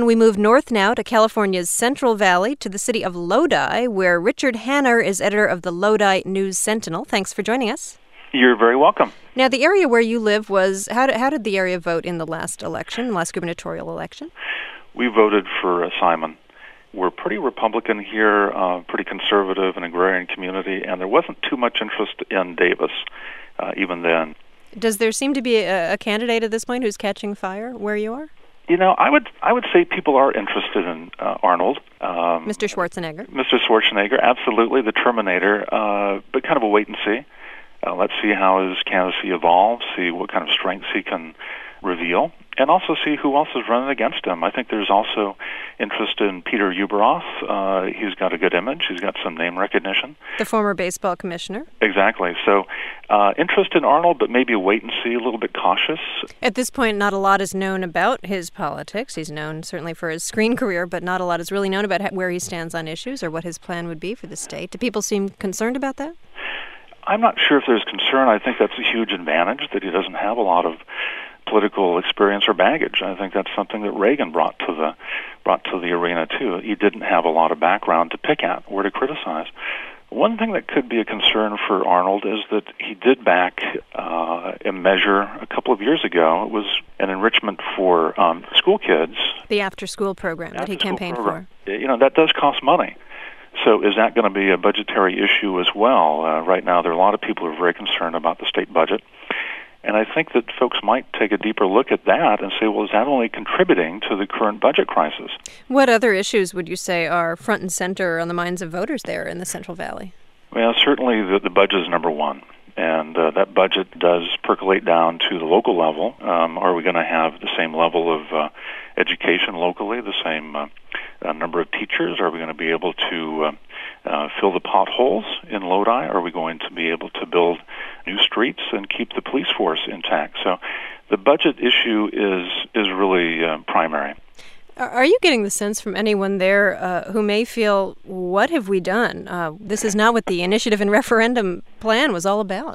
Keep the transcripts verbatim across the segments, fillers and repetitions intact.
And we move north now to California's Central Valley to the city of Lodi, where Richard Hanner is editor of the Lodi News-Sentinel. Thanks for joining us. You're very welcome. Now, the area where you live was, how did, how did the area vote in the last election, the last gubernatorial election? We voted for uh, Simon. We're pretty Republican here, uh, pretty conservative and agrarian community, and there wasn't too much interest in Davis, uh, even then. Does there seem to be a, a candidate at this point who's catching fire where you are? You know, I would I would say people are interested in uh, Arnold. Um, Mister Schwarzenegger? Mister Schwarzenegger, absolutely, the Terminator, uh, but kind of a wait and see. Uh, let's see how his candidacy evolves, see what kind of strengths he can reveal, and also see who else is running against him. I think there's also interest in Peter Ueberroth. Uh, he's got a good image. He's got some name recognition. The former baseball commissioner. Exactly. So uh, interest in Arnold, but maybe a wait and see, a little bit cautious. At this point, not a lot is known about his politics. He's known certainly for his screen career, but not a lot is really known about where he stands on issues or what his plan would be for the state. Do people seem concerned about that? I'm not sure if there's concern. I think that's a huge advantage that he doesn't have a lot of political experience or baggage. I think that's something that Reagan brought to the brought to the arena too. He didn't have a lot of background to pick at or to criticize. One thing that could be a concern for Arnold is that he did back uh, a measure a couple of years ago. It was an enrichment for um, school kids. The after-school program that he campaigned program. for. You know, that does cost money. So is that going to be a budgetary issue as well? Uh, right now, there are a lot of people who are very concerned about the state budget. And I think that folks might take a deeper look at that and say, well, is that only contributing to the current budget crisis? What other issues would you say are front and center on the minds of voters there in the Central Valley? Well, certainly the, the budget is number one. And uh, that budget does percolate down to the local level. Um, are we going to have the same level of uh, education locally, the same uh, uh, number of teachers? Are we going to be able to uh, uh, fill the potholes in Lodi? Are we going to be able to build new streets and keep the police force intact? So the budget issue is, is really uh, primary. Are you getting the sense from anyone there uh, who may feel, what have we done? Uh, this is not what the initiative and referendum plan was all about.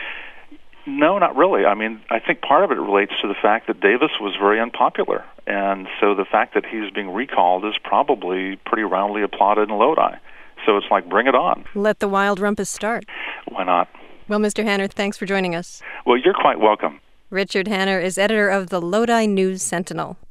No, not really. I mean, I think part of it relates to the fact that Davis was very unpopular. And so the fact that he's being recalled is probably pretty roundly applauded in Lodi. So it's like, bring it on. Let the wild rumpus start. Why not? Well, Mister Hanner, thanks for joining us. Well, you're quite welcome. Richard Hanner is editor of the Lodi News-Sentinel.